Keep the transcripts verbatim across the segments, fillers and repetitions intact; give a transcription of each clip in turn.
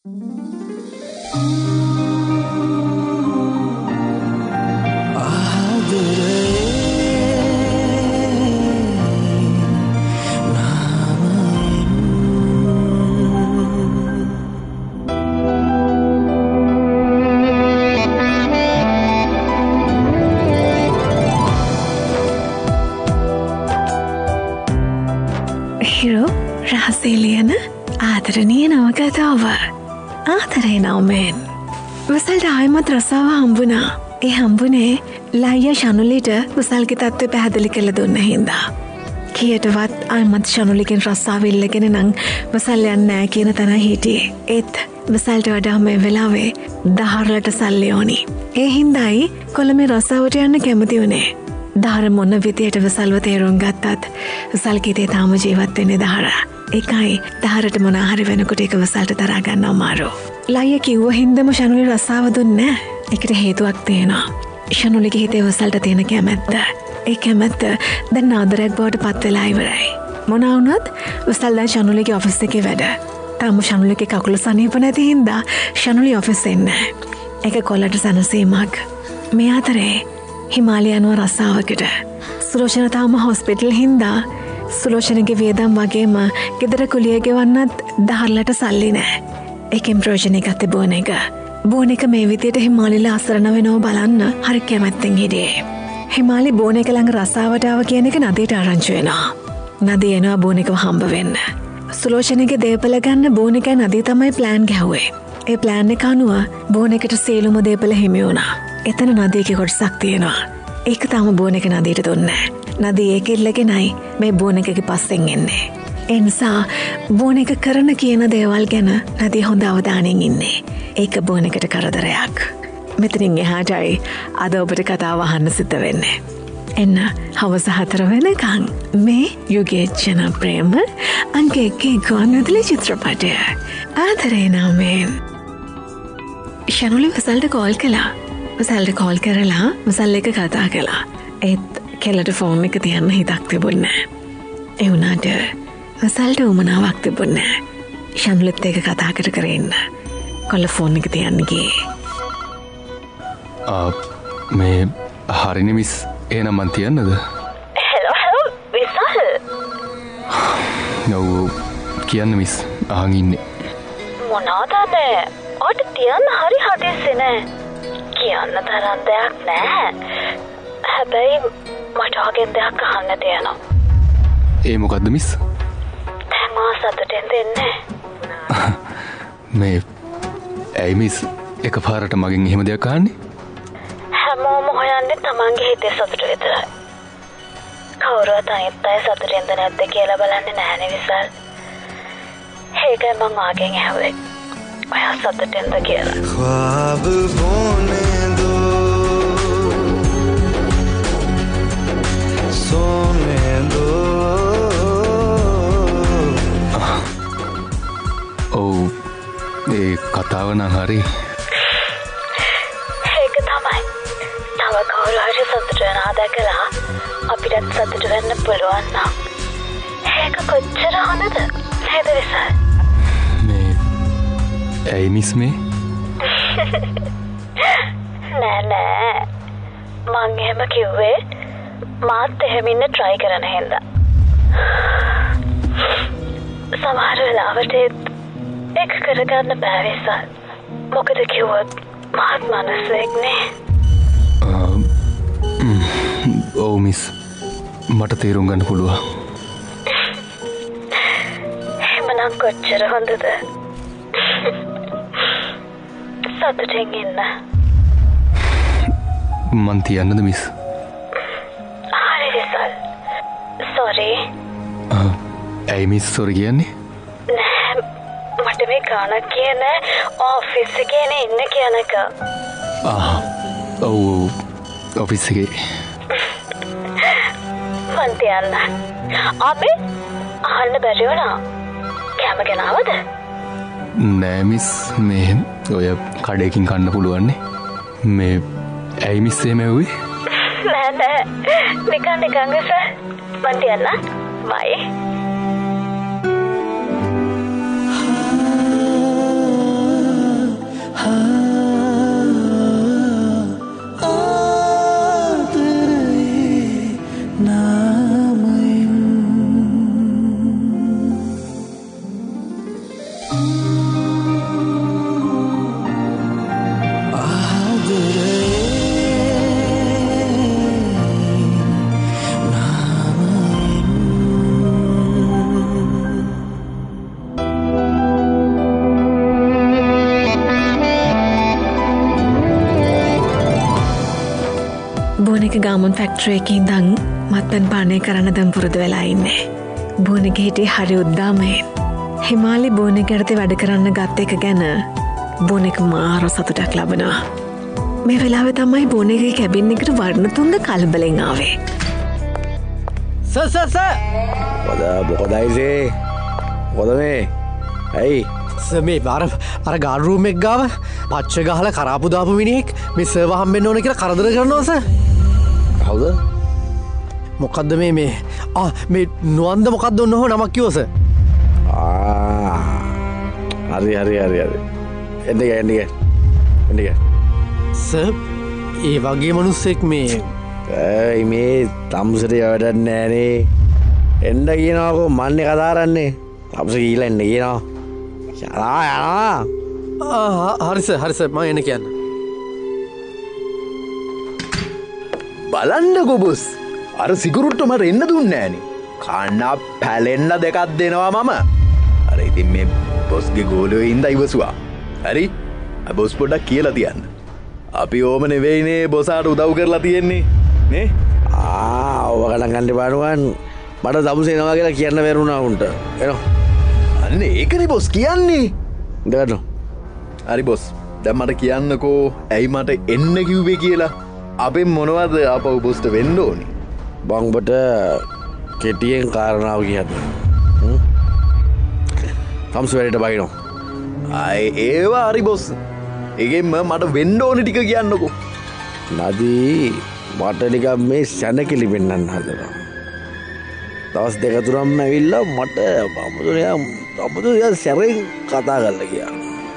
රහසේලියන ආදරණීය නවකතාව ආදරේ නවමෙන් වසල්ට ආයමත් රසාව හම්බුණා. ඒ හම්බුනේ ලයියා ශනුලිට වසල්ගේ තත්ත්වය පැහැදිලි කළ දුන්න හින්දා. කීයටවත් ආයමත් ශනුලිගෙන් රසාව ඉල්ලගෙන නම් වසල් යන්නේ නැහැ කියන තැන හිටියේ. ඒත් වසල්ට වඩා මේ වෙලාවේ දහරලට සල්ලි ඕනි. ඒ හින්දායි කොළඹේ රසාවට යන්න කැමති වුණේ. දහර මොන විදියට වසල්ව තේරුම් ගත්තත් වසල්ගේ තේ තාම ජීවත් වෙන්නේ දහර. ඒකයි දහරට මොනාහරි වෙනකොට ඒක වසල්ට දරා ගන්න අමාරු. ලයියා කිව්ව හින්දම ශනුලි රසාව දුන්නේ නැහැ. ඒකට හේතුවක් තියෙනවා. ශනුලිගේ හිතේ වසල්ට තියෙන කැමැත්ත. ඒ කැමැත්ත දැන් ආදරයක් බවට පත් වෙලා ඉවරයි. මොනවා වුණත් වසල් දැන් ශනුලිගේ ඔෆිස් එකේ වැඩ. තාම ශනුලිගේ කකුල සනීප නැති හින්දා ශනුලි ඔෆිස් එන්නේ නැහැ. ඒක කොල්ලට සනසීමක්. මේ අතරේ හිමාලයන්ව රස්සාවකට සුලෝෂණ තාම හොස්පිටල් හින්දා සුලෝෂණගේ වියදම් වගේම ගෙදර කුලිය ගෙවන්නත් දහරලට සල්ලි නෑ. ඒකෙන් ප්‍රයෝජනෙ ගත්තේ බෝන එක. බෝන එක මේ විදියට හිමාලිලා අසරණ වෙනව බලන්න හරි කැමැත්තෙන් හිටියේ. හිමාලි බෝන එක ළඟ රස්සාවට ආව කියන එක නදියට ආරංචි වෙනවා. නදී එනවා බෝන එකව හම්බ වෙන්න. සුලෝෂණගේ දේපල ගන්න බෝන එකයි නදී තමයි ප්ලෑන් ගැහුවේ. ඒ ප්ලෑන් එක අනුව බෝන එකට සියලුම දේපල හිමි වුණා. එතන නදීගේ කොටසක් තියෙනවා. ඒක තාම බෝන එක නදීට දුන්නේ නැහැ. නදී ඒක ඉල්ලගෙනයි මේ බෝන එකගේ පස්සෙන් එන්නේ. ඒ නිසා බෝන එක කරන කියන දේවල් ගැන නදී හොඳ අවධානයෙන් ඉන්නේ. ඒක බෝන එකට කරදරයක්. මෙතනින් එහාටයි අද ඔබට කතාව අහන්න සිද්ධ වෙන්නේ. එන්න හවස හතර වෙනකන් මේ යුගයේ ජනප්‍රියම අංක එකේ ගුවන්විදුලි චිත්‍රපටය ආදරේ නවමෙන්. ශනුලි වසල්ට කෝල් කළා. වසල්ට කෝල් කරලා වසල් එක කතා කළා. ඒත් කෙල්ලට ෆෝන් එක තියන්න හිතක් තිබුණේ නැහැ. ඒ වුණාට වසල්ට උමනාවක් තිබුණේ නැහැ. ශනුලිත් එක්ක කතා කර කර ඉන්න. කොල්ල ෆෝන් එක තියන්න ගියේ. ආ මේ හරිනේ මිස් එහෙනම් මන් තියන්නද? Hello hello විසල්. ඔව් කියන්න මිස් අහන් ඉන්නේ. මොනවද ඔට තියන්න හරි හදිස්සේ නෑ. කියන්න තරම් දෙයක් නෑ. හැබැයි මට ඔහුගෙන් දෙයක් අහන්න තියෙනවා. ඒ මොකද්ද මිස්? දැන් මා සතුටෙන් දෙන්නේ. මේ ඇයි මිස් එකපාරට මගෙන් එහෙම දෙයක් අහන්නේ? හැමෝම හොයන්නේ තමන්ගේ හිතේ සතුට විතරයි. කවුරුවත් අනිත් අය සතුටින්ද නැද්ද කියලා බලන්නේ නැහැනේ විසල්. ඒකයි මං ආගෙන් ඇහුවේ. ඔයා සතුටින්ද කියලා. ख्वाब बोने दो सोने दो. ඔව් ඒ කතාව නම් හරි. ඒක තමයි. තව කවුරු හරි සතුට වෙනවා දැකලා අපිටත් සතුට වෙන්න පුළුවන් නම් ඒක කොච්චර හොඳද නේද විසල්? මේ ඇයි මිස් මේ? නෑ නෑ මං එහෙම කිව්වේ මාත් එහෙම ඉන්න try කරන හින්දා. සමහර වෙලාවට ඒක කරගන්න බෑ විසල්. මොකද කිව්වොත් මාත් මනසෙක් නේ. ඔව් මිස් මට තේරුම් ගන්න පුළුවන්. එහෙමනම් කොච්චර හොඳද? සතුටින් ඉන්න. මන් තියන්නද මිස්? හරි විසල්. සෝරි. ඇයි මිස් සෝරි කියන්නේ? නෑ මට මේ ගානක් කියන ඔෆිස් එකේ ඉන්න කියන එක. ආ ඔව් ඔෆිස් එකේ. මන් තියන්න. අපි අහන්න බැරි වුණා. කැම ගෙනාවද? නෑ මිස් මේ ඔය කඩේකින් කන්න පුළුවන්නේ. මේ ඇයි මිස් එහෙම ඇහුවේ? නෑ නෑ නිකන් නිකන් විසල්. මන් තියන්න. බයි. ගාමන් ෆැක්ටරි එකේ ඉඳන් මත්පැන් පානය කරන්න දැන් පුරුදු වෙලා ඉන්නේ. බෝනෙගේ හිටියේ හරි උද්දාමයෙන්. හිමාලි බෝනෙගේ යටතේ වැඩ කරන්න ගත්ත එක ගැන බෝනෙක මාර සතුටක් ලබනවා. මේ වෙලාවේ තමයි බෝනෙගේ කැබින් එකට වර්ණතුංග කලබලෙන් ආවේ. සර් සර් සර් මොකද මොකදයිසේ මොකද මේ ඇයි සර් මේ අර අර ගාඩ් රූම් එක ගාව පච්ච ගහලා කරාපු දාපු මිනිහෙක් මේ සර්ව හම්බෙන්න ඕන කියලා කරදර කරනවා සර්. කවුද? මොකද්ද මේ මේ ආ මේ නුවන්ද මොකද්ද ඔන්න ඔහො නමක් කිව්ව සර්. ආ හරි හරි හරි හරි එන්න ගියා එන්න ගියා එන්න ගියා සර් ඒ වගේ මිනිස්සෙක් මේ ඇයි මේ තම්සට වැඩක් නෑනේ එන්න කියනවාකෝ මන්නේ කතා කරන්නේ තම්ස ගිහිල්ලා එන්න කියනවා යනවා යනවා හරි සර් හරි සර් මම එන්න කියන්න. බලන්නකෝ බොස් අර සිකුරුට්ට මට එන්න දුන්නේ නෑනේ. කන්න පැලෙන්න දෙකක් දෙනවා මම. අර ඉතින් මේ බොස්ගේ ගෝලයෝ ඉඳලා ඉවසුවා. හරි? අ බොස් පොඩ්ඩක් කියලා තියන්න. අපි ඕම නෙවෙයිනේ බොසාට උදව් කරලා තියෙන්නේ. නේ? ආ ඔව ගණන් ගන්න බානුවන් මට තමුසේ එනවා කියලා කියන්න බැරුණා උන්ට. එනවා. අන්න ඒකනේ බොස් කියන්නේ. ඉඳගන්න. හරි බොස්. දැන් මට කියන්නකෝ ඇයි මට එන්න කිව්වේ කියලා. අපෙන් මොනවද ආපහු බොස්ට වෙන්න ඕනේ? බංබට කෙටියෙන් කාරණාව කියන්න. තම්ස වැඩට බයිනෝ. අය ඒවා හරි බොස්. ඒකෙන්ම මට වෙන්න ඕනේ ටික කියන්නකෝ. නදී මට නිකන් මේ සැනකිලි පෙන්නන්න හදනවා. දවස් දෙක තුනක්ම ඇවිල්ලා මට අමුතුනියා අමුතුනියා සැරෙන් කතා කරලා ගියා.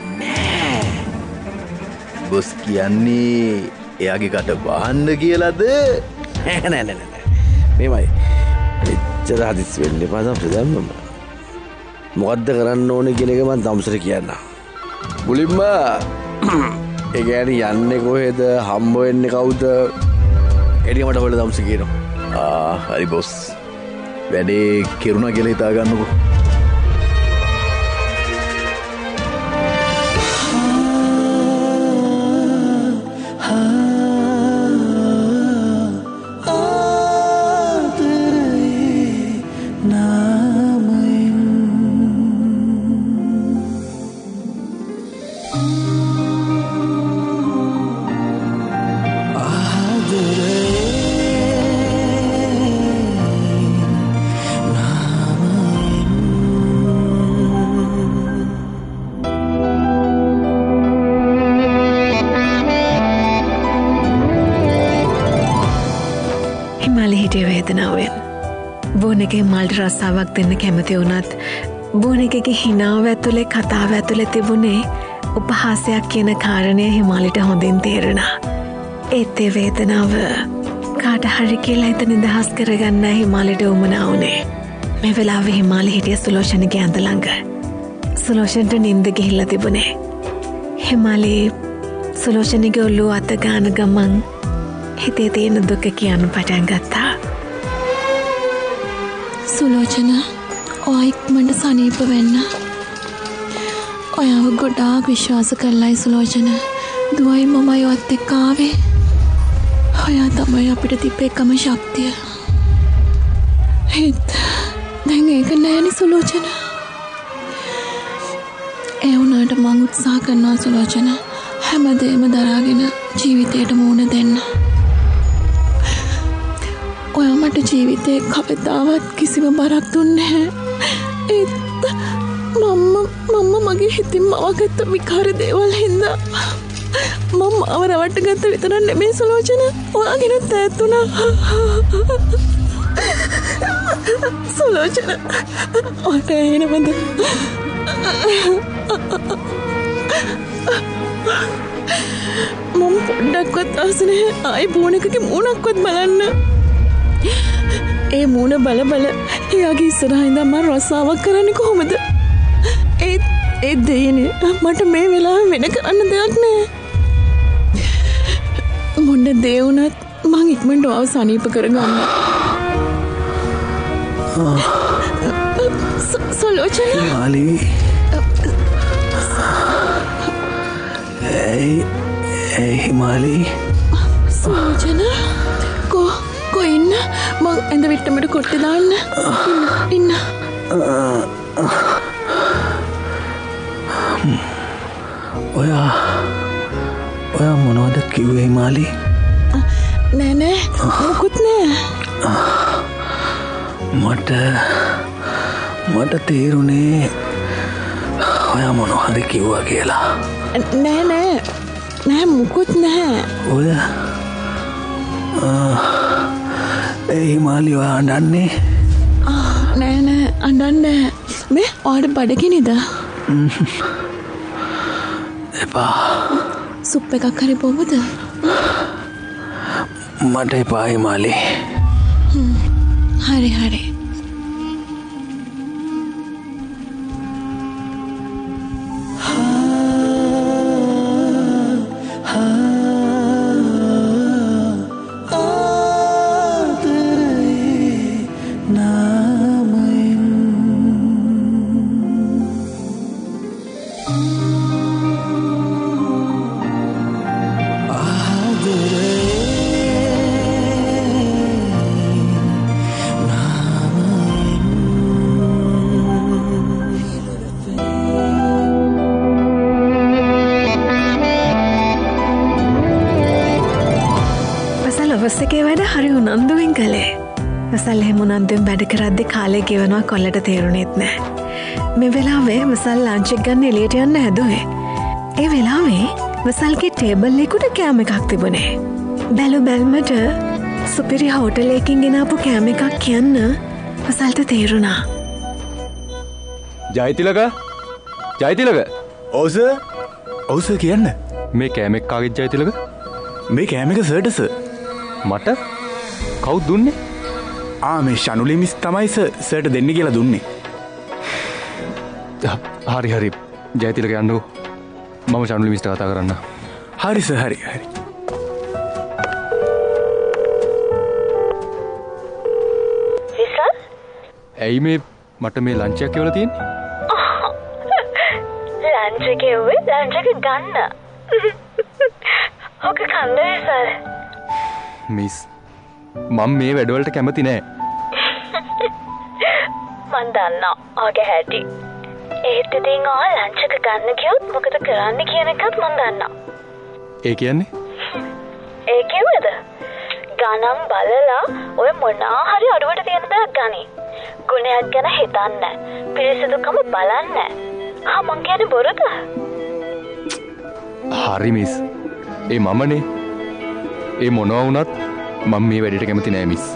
බොස් කියන්නේ එයාගේ කට වහන්න කියලාද? නෑ නෑ නෑ නෑ. මේමයි. එච්චර හදිස් වෙන්න එපා තමයි දැම්මම. මොකද්ද කරන්න ඕනේ කියන එක මම තමුසට කියන්න. මුලින්ම ඒ කියන්නේ යන්නේ කොහෙද හම්බ වෙන්නේ කවුද? එළිය මට හොයලා තමුස කියනවා. ආ හරි බොස්. වැඩේ කෙරුණා කියලා හිතා ගන්නකෝ. බෝනෙගේ මල්ට රස්සාවක් දෙන්න කැමති වුණත් බෝනෙගේ හිනාව ඇතුලේ කතාව ඇතුලේ තිබුණේ උපහාසයක් කියන කාරණය හිමාලිට හොඳින් තේරුණා. ඒත් ඒ වේදනාව කාට හරි කියලා හිත නිදහස් කරගන්න හිමාලිට උවමනා වුණේ. මේ වෙලාවේ හිමාලි හිටිය සුලෝෂණගේ ඇඳ ළඟ. සුලෝෂණට නිින්ද ගිහිල්ලා තිබුණේ. හිමාලි සුලෝෂණගේ ඔළුව අත ගාන ගමන් හිතේ තියෙන දුක කියන්න පටන් ගත්තා. සුලෝචන ඔයා ඉක්මනට සනීප වෙන්න. ඔයාව ගොඩාක් විශ්වාස කරලයි සුලෝචන දුවයි මමයි ඔයත් එක්ක ආවේ. ඔයා තමයි අපිට තිබ්බ එකම ශක්තිය. ඒත් දැන් ඒක නෑනේ සුලෝචන. ඒ වුණාට මං උත්සාහ කරනවා සුලෝචන හැමදේම දරාගෙන ජීවිතයට මුහුණ දෙන්න. ඔයා මට ජීවිතේ කවදාවත් කිසිම බරක් දුන්නේ නැහැ. ඒත් මම මම මගේ හිතින් මවගත්ත විකාර දේවල් හින්දා මම මාව රවට්ටගත්ත විතරක් නෙමෙයි සුලෝචන ඔයාගෙනුත් ඈත් වුණා. සුලෝචන ඔයාට එනවද? මම පොඩ්ඩක්වත් ආස නැහැ ආයේ බෝනෙකගේ මූණක්වත් බලන්න. ඒ මූණ බල බල එයාගේ ඉස්සරහින් ඉඳන් මම රස්සාවක් කරන්නේ කොහොමද? ඒ ඒ දෙයනේ මට මේ වෙලාවේ වෙන කරන්න දෙයක් නෑ. මොන්න දේ වුණත් මං ඉක්මනට ආව සනීප කරගන්න. සොලෝචන මාලි ඒ ඒ මාලි සොලෝචන මං ඇඳ විට්ටමට කොට්ටි දාන්න. ඉන්න ඉන්න. ඔයා ඔයා මොනවද කිව්වේ මාලි? නෑ නෑ මොකුත් නෑ. මට මට තේරුණේ ඔයා මොනවද කිව්වා කියලා. නෑ නෑ නෑ මුකුත් නැහැ. ඔය ඒ හිමාලි ඔයා අඬන්නේ? නෑ නෑ අඬන්නේ මේ ඔයාට බඩගිනිද? එපා. සුප් එකක් හරි බොමුද? මට එපා හිමාලි. හරි හරි. එකේ වැඩ හරි උනන්දුවෙන් කළේ. වසල් එහෙම උනන්දුවෙන් වැඩ කරද්දි කාලේ ගෙවනවා කොල්ලට තේරුණෙත් නෑ. මේ වෙලාවේ වසල් ලන්ච් එක ගන්න එළියට යන්න හැදුවේ. ඒ වෙලාවේ වසල්ගේ ටේබල් එකට කෑම එකක් තිබුණේ. බැලු බැල්මට සුපිරි හෝටල් එකකින් ගෙනාපු කෑම එකක් කියන්න වසල්ට තේරුණා. ජයතිලක ජයතිලක ඔව් සර්. ඔව් සර් කියන්න. මේ කෑම එක කාගෙද ජයතිලක? මේ කෑම එක සර්ට සර්. මට කවුද දුන්නේ? ආ මේ ශනුලි මිස් තමයි සර් සර්ට දෙන්න කියලා දුන්නේ. හරි හරි ජයතිලක යන්නකෝ. මම ශනුලි මිස්ට කතා කරන්න. හරි සර් හරි හරි. විසල්? ඇයි මේ මට මේ ලන්ච් එකක් කියලා තියෙන්නේ? ලන්ච් එක එව්වේ ලන්ච් එක ගන්න. ඔක කන්න විසල්. මිස් මම මේ වැඩවලට කැමති නෑ. මන් දන්නා ඔගේ හැටි. ඒත් ඉතින් ඔයා ලන්ච් එක ගන්න කියොත් මොකද කරන්න කියන එකත් මන් දන්නා. ඒ කියන්නේ? ඒ කිව්වද? ගණන් බලලා ඔය මොනවා හරි අඩුවට තියෙන දෙයක් ගනි. ගුණයක් ගැන හිතන්න. පිරිසිදුකම බලන්න. ආ මං කියන්නේ බොරුද? හරි මිස්. ඒ මමනේ. ඒ මොනවා වුණත් මම මේ වැඩේට කැමති නෑ මිස්.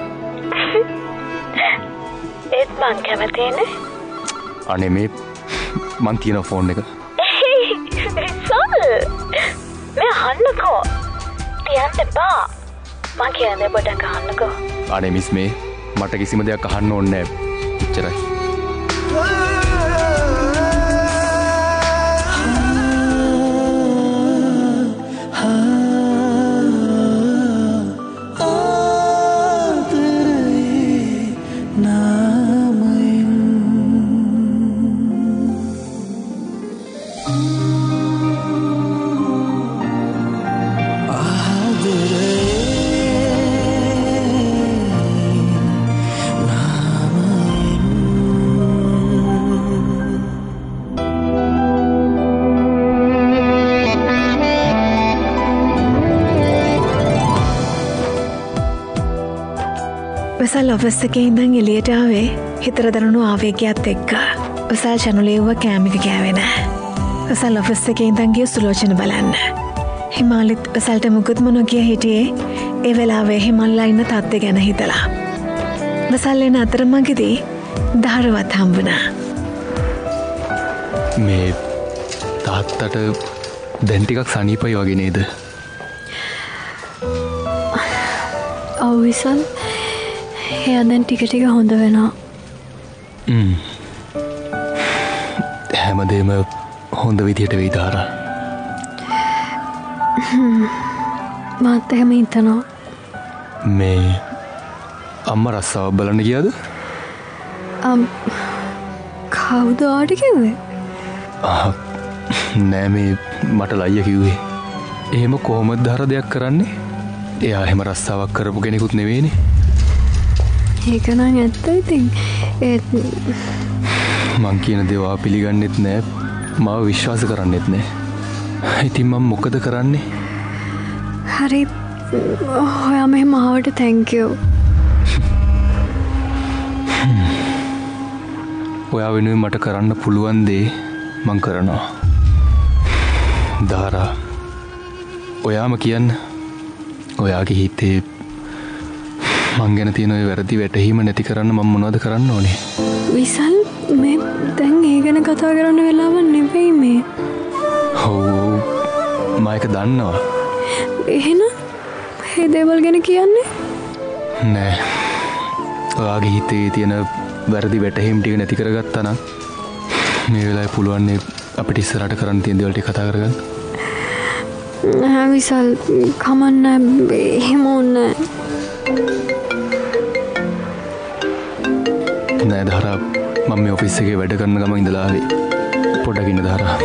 ඒත් මං කැමතිනේ. අනේ මේ මං තියන ෆෝන් එක. සල්. මේ අහන්නකෝ. තියන්න එපා. මං කියන්නේ පොඩ්ඩක් අහන්නකෝ. අනේ මිස් මේ මට කිසිම දෙයක් අහන්න ඕනේ නෑ. එච්චරයි. වසල් ඔෆිස් එකේ ඉඳන් එළියට ආවේ හිතර දරුණු ආවේගයත් එක්ක. වසල් චනුලේව කෑම එක කෑවේ නෑ. වසල් ඔෆිස් එකේ ඉඳන් ගිය සුලෝචන බලන්න. හිමාලිත් වසල්ට මුකුත් නොකිය හිටියේ ඒ වෙලාවේ හිමල්ලා ඉන්න තත්ත්වය ගැන හිතලා. වසල් එන අතරමඟදී දහරවත් හම්බුණා. මේ තාත්තට දැන් ටිකක් සනීපයි වගේ නේද? ඔව් විසල්. එයා දැන් ටික ටික හොඳ වෙනවා. හ්ම්. හැමදේම හොඳ විදියට වෙයි දාරා. හ්ම්. මාත් එහෙම හිතනවා. මේ අම්මා රස්සාව බලන්න ගියාද? අම් කවුද ආට කිව්වේ? නෑ මේ මට ලයිය කිව්වේ. එහෙම කොහොමද දහර දෙයක් කරන්නේ? එයා එහෙම රස්සාවක් කරපු කෙනෙකුත් නෙවෙයිනේ. ඒක නම් ඇත්ත ඉතින් ඒත් මං කියන දේවා පිළිගන්නෙත් නෑ මාව විශ්වාස කරන්නෙත් නෑ. ඉතින් මම මොකද කරන්නේ? හරි ඔයා මෙහෙම ආවට thank you. ඔයා වෙනුවෙන් මට කරන්න පුළුවන් දේ මං කරනවා. දාරා ඔයාම කියන්න ඔයාගේ හිතේ මං ගැන තියෙන ඔය වැරදි වැටහීම නැති කරන්න මම මොනවද කරන්න ඕනේ? විසල් මේ දැන් ඒ ගැන කතා කරන්න වෙලාවක් නෙවෙයි මේ. ඔව් මම ඒක දන්නවා. එහෙනම් මේ දේවල් ගැන කියන්නේ? නෑ. ඔයාගේ හිතේ තියෙන වැරදි වැටහීම් ටික නැති කරගත්තා නම් මේ වෙලාවේ පුළුවන් අපිට ඉස්සරහට කරන්න තියෙන දේවල් ටික කතා කරගන්න. නෑ විසල් කමන්න එහෙම ඕනේ නෑ දාරා මම මේ ඔෆිස් එකේ වැඩ කරන ගම ඉඳලා ආවේ. පොඩ්ඩක් ඉන්න දාරා.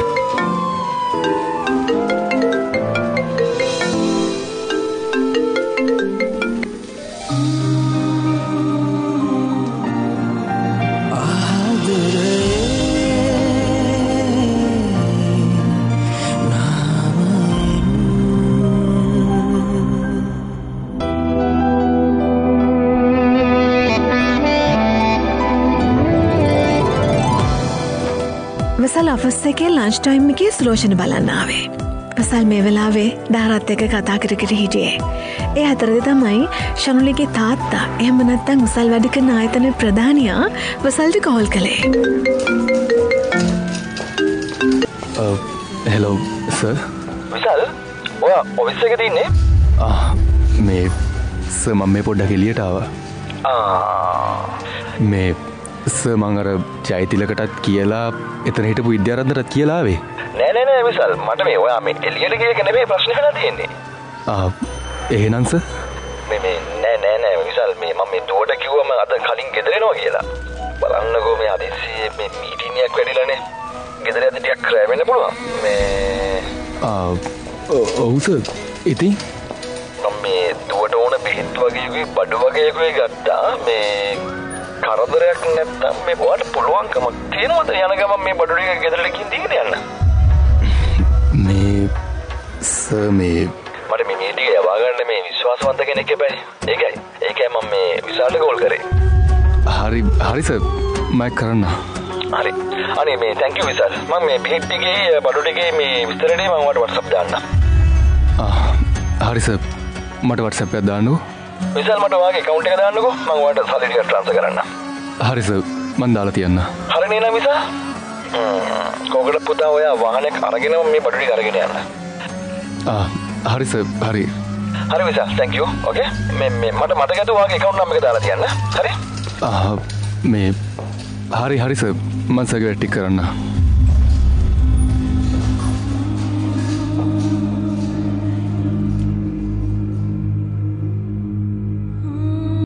වසල් ඔෆිස් එකේ ලන්ච් ටයිම් එකේ සුලෝෂණ බලන්න ආවේ. වසල් මේ වෙලාවේ දාරත් එක්ක කතා කර කර හිටියේ. ඒ අතරේ තමයි ශනුලිගේ තාත්තා එහෙම නැත්නම් වසල් වැඩ කරන ආයතනයේ ප්‍රධානියා වසල්ට කෝල් කළේ. Hello sir. විසල් ඔයා ඔෆිස් එකේ ඉන්නේ? ආ මේ සර් මම මේ පොඩ්ඩක් එළියට ආවා. ආ මේ සර් මං අර ජයතිලකටත් කියලා එතන හිටපු විද්‍යාරත්නටත් කියලා ආවේ. නෑ නෑ නෑ විසල් මට මේ ඔයා මේ එළියට ගිය එක නෙමෙයි ප්‍රශ්නේ වෙලා තියෙන්නේ. ආ එහෙනම් සර් මේ මේ නෑ නෑ නෑ විසල් මේ මම මේ දුවට කිව්වම අද කලින් ගෙදර එනවා කියලා. බලන්නකෝ මේ අදිස්සියේ මේ මීටින් එකක් වැඩිලානේ. ගෙදර යද්දි ටිකක් රැ වෙන්න පුළුවන්. මේ ආ ඔව් සර්. ඉතින් මම මේ දුවට ඕන බෙහෙත් වගේ බඩු වගේ එකක් ගත්තා. මේ කරදරයක් නැත්තම් මේ ඔයාලට පුළුවන්කමක් තියෙනවද යන ගමන් මේ බඩු ටික ගෙදරට ගිහින් දීගෙන යන්න? මේ සර් මේ මට මේ මේ ටික යවා ගන්න මේ විශ්වාසවන්ත කෙනෙක් එපයි. ඒකයි. ඒකයි මම මේ විශාලට කෝල් කරේ. හරි හරි සර් මම කරන්න. හරි. අනේ මේ thank you විශාල. මම මේ බෙහෙත් ටිකේ බඩු ටිකේ මේ විස්තර ටික මම ඔයාලට WhatsApp දාන්න. ආ හරි සර් මට WhatsApp එකක් දාන්නකෝ. විශාල මට ඔයාගේ account එක දාන්නකෝ. මම ඔයාලට සල්ලි ටික transfer කරන්න. හරි සර් මම දාලා තියන්න. හරි නේද විශාල? කොගඩ පුතා ඔයා වාහනයක් අරගෙනම මේ බඩු ටික අරගෙන යන්න. ආ හරි සර් හරි. හරි විශාල thank you. okay මේ මේ මට මතක ඇතුව ඔයාගේ account number එක දාලා තියන්න. හරි? ආ මේ හරි හරි සර් මම සර්ගේ ටික කරන්න.